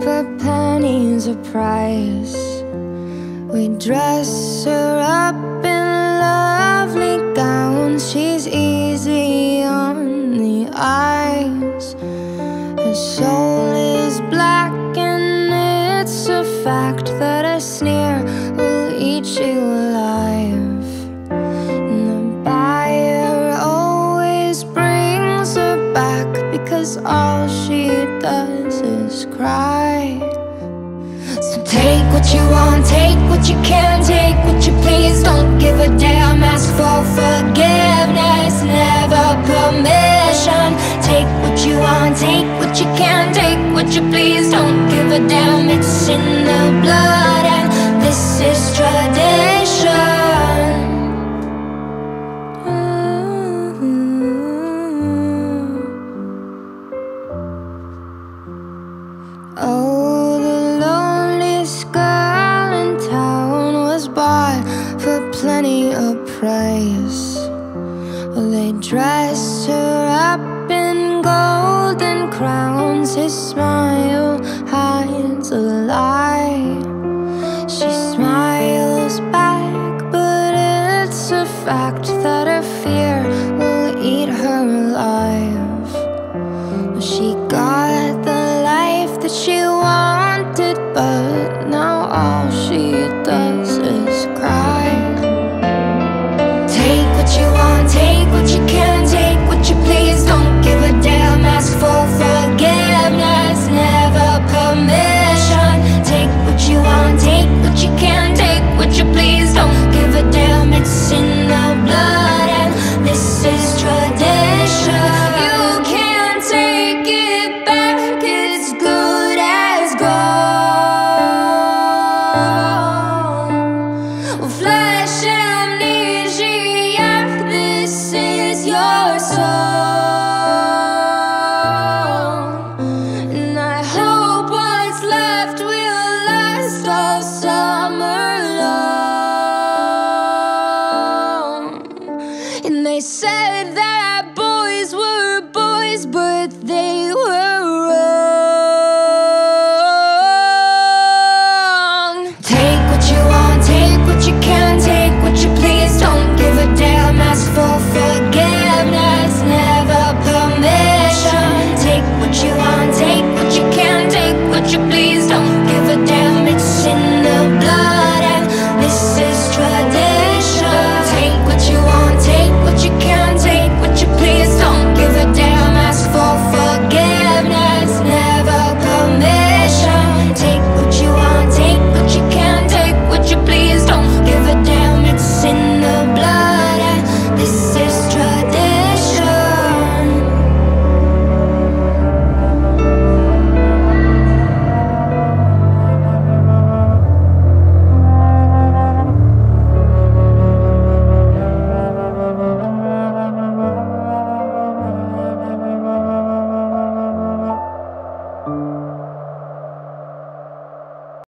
for pennies a price. We dress her up in lovely gowns. She's easy on the eyes. Her soul is black, and it's a fact that a sneer will eat you alive. And the buyer always brings her back, because all she does is cry. So take what you want, take what you can, take what you please. Don't give a damn, ask for forgiveness, never permission. Take what you want, take what you can, take what you please. Don't give a damn, it's in the blood, and this is tradition. Oh, the loneliest girl in town was bought for plenty of price. Oh, they dress her up in golden crowns. His smile